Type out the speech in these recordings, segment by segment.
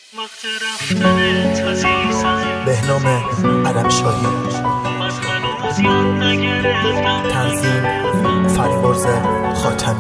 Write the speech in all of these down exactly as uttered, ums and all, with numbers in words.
بهنام علمشاهی، تنظیم فریبرز خاتمی.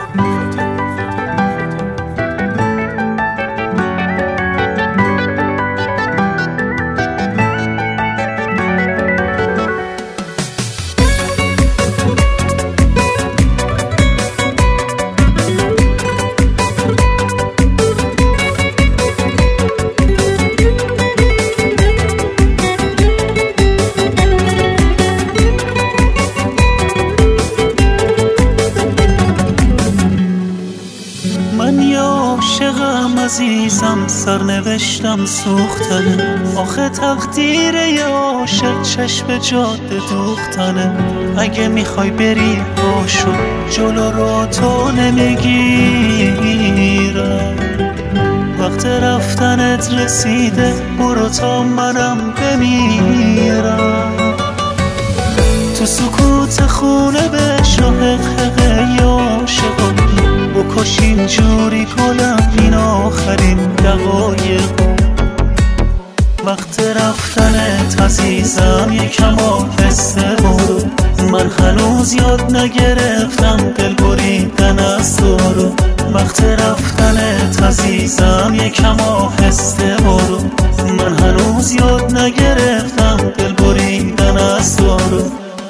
عاشقم عزیزم، سرنوشتم سوختنه. آخه تقدیر یه عاشق چشم جاده دوختنه. اگه میخوای بری باشو جلو رو تو نمیگیرم. وقت رفتنت رسیده، برو تا منم بمیرم. تو سکوت خونه به شاهقه عاشقم بکش اینجوری کنم این آخرین دقایق. وقت رفتنت عزیزم یکم آهسته برو. من هنوز یاد نگرفتم دل بریدن از تو رو. وقت رفتنت عزیزم یکم آهسته برو. من هنوز یاد نگرفتم دل بریدن از تو رو.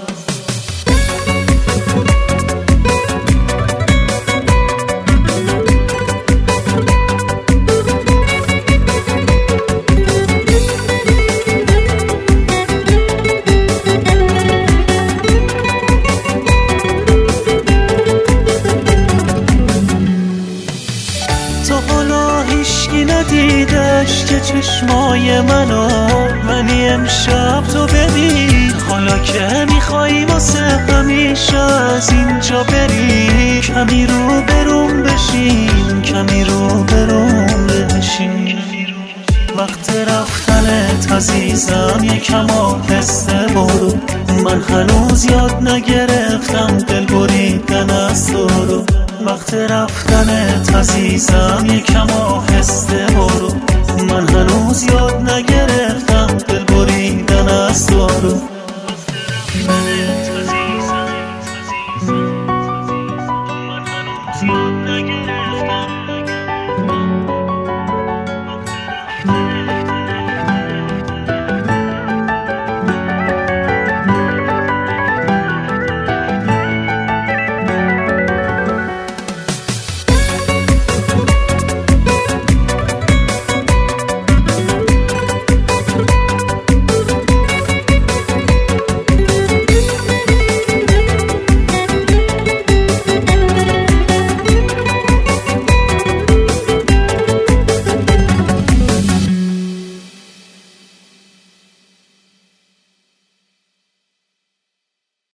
هیشکی ندیدش که چشمای منو، ولی امشب تو ببین. حالا که میخوایی واسه همیشه از اینجا بری، کمی رو بروم بشین، کمی رو بروم بشین. وقت رفتنت عزیزم یکم آهسته برو. من هنوز یاد نگرفتم دل بریدن از تو رو. وقت رفتنت عزیزم یکم